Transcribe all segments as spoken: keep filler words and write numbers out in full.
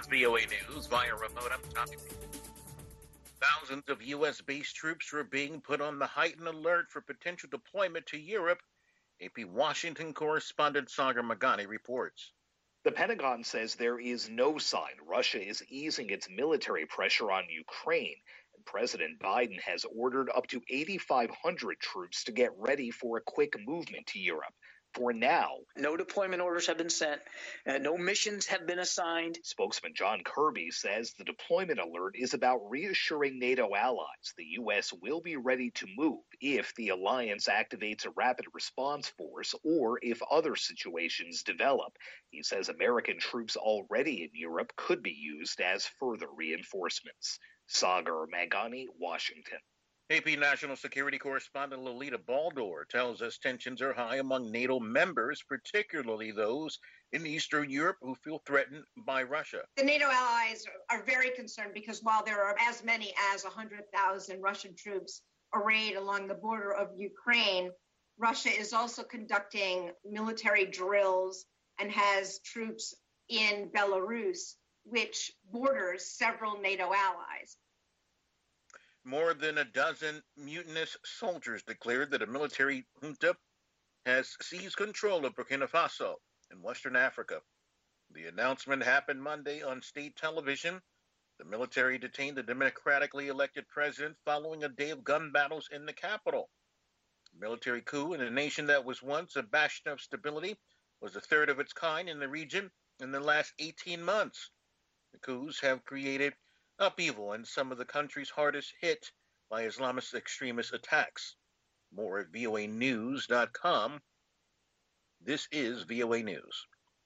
V O A News via remote. I'm Tommy. Thousands of U S-based troops are being put on the heightened alert for potential deployment to Europe. A P Washington correspondent Sagar Meghani reports. The Pentagon says there is no sign Russia is easing its military pressure on Ukraine, and President Biden has ordered up to eighty-five hundred troops to get ready for a quick movement to Europe. For now, no deployment orders have been sent, uh, no missions have been assigned. Spokesman John Kirby says the deployment alert is about reassuring NATO allies the U S will be ready to move if the alliance activates a rapid response force or if other situations develop. He says American troops already in Europe could be used as further reinforcements. Sagar Meghani, Washington. A P National Security Correspondent Lolita Baldor tells us tensions are high among NATO members, particularly those in Eastern Europe who feel threatened by Russia. The NATO allies are very concerned because while there are as many as one hundred thousand Russian troops arrayed along the border of Ukraine, Russia is also conducting military drills and has troops in Belarus, which borders several NATO allies. More than a dozen mutinous soldiers declared that a military junta has seized control of Burkina Faso in Western Africa. The announcement happened Monday on state television. The military detained the democratically elected president following a day of gun battles in the capital. The military coup in a nation that was once a bastion of stability was the third of its kind in the region in the last eighteen months. The coups have created upheaval in some of the country's hardest hit by Islamist extremist attacks. More at V O A news dot com. This is V O A News.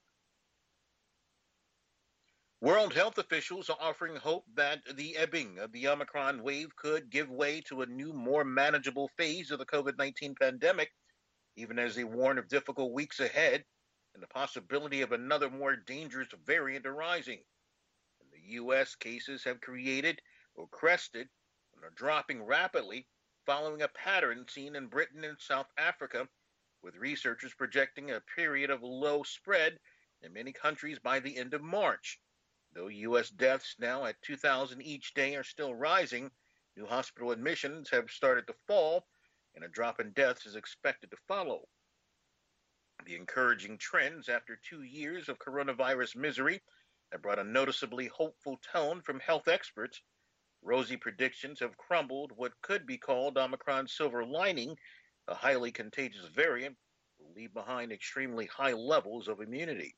World health officials are offering hope that the ebbing of the Omicron wave could give way to a new, more manageable phase of the COVID nineteen pandemic, even as they warn of difficult weeks ahead and the possibility of another more dangerous variant arising. The U S cases have created or crested and are dropping rapidly following a pattern seen in Britain and South Africa, with researchers projecting a period of low spread in many countries by the end of March. Though U S deaths now at two thousand each day are still rising, new hospital admissions have started to fall, and a drop in deaths is expected to follow. The encouraging trends after two years of coronavirus misery have brought a noticeably hopeful tone from health experts. Rosy predictions have crumbled what could be called Omicron's silver lining. A highly contagious variant will leave behind extremely high levels of immunity.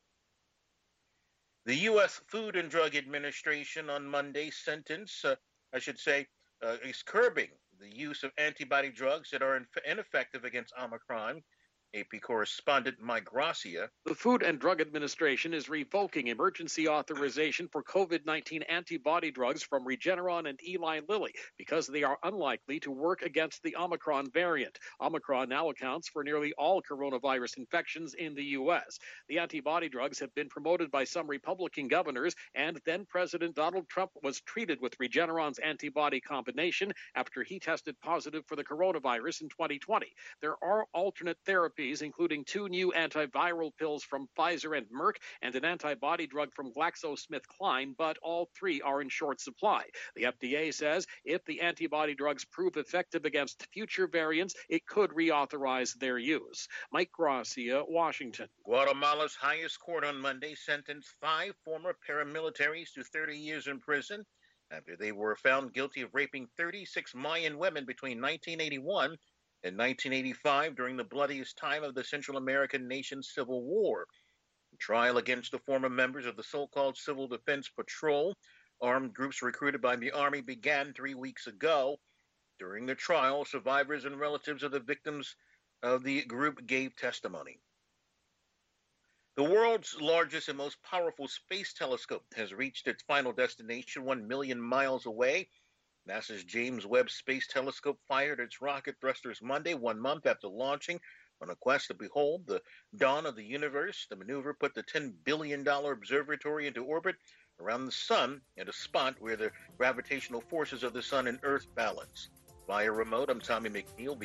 The U S Food and Drug Administration on Monday sentenced, uh, I should say, uh, is curbing the use of antibody drugs that are inf- ineffective against Omicron. A P correspondent Mike Gracia. The Food and Drug Administration is revoking emergency authorization for COVID nineteen antibody drugs from Regeneron and Eli Lilly because they are unlikely to work against the Omicron variant. Omicron now accounts for nearly all coronavirus infections in the U S. The antibody drugs have been promoted by some Republican governors, and then President Donald Trump was treated with Regeneron's antibody combination after he tested positive for the coronavirus in twenty twenty. There are alternate therapies, including two new antiviral pills from Pfizer and Merck and an antibody drug from GlaxoSmithKline, but all three are in short supply. The F D A says if the antibody drugs prove effective against future variants, it could reauthorize their use. Mike Gracia, Washington. Guatemala's highest court on Monday sentenced five former paramilitaries to thirty years in prison after they were found guilty of raping thirty-six Mayan women between nineteen eighty-one in nineteen eighty-five, during the bloodiest time of the Central American nation's civil war. The trial against the former members of the so-called Civil Defense Patrol, armed groups recruited by the Army, began three weeks ago. During the trial, survivors and relatives of the victims of the group gave testimony. The world's largest and most powerful space telescope has reached its final destination one million miles away. NASA's James Webb Space Telescope fired its rocket thrusters Monday, one month after launching on a quest to behold the dawn of the universe. The maneuver put the ten billion dollars observatory into orbit around the sun at a spot where the gravitational forces of the sun and Earth balance. Via remote, I'm Tommy McNeil.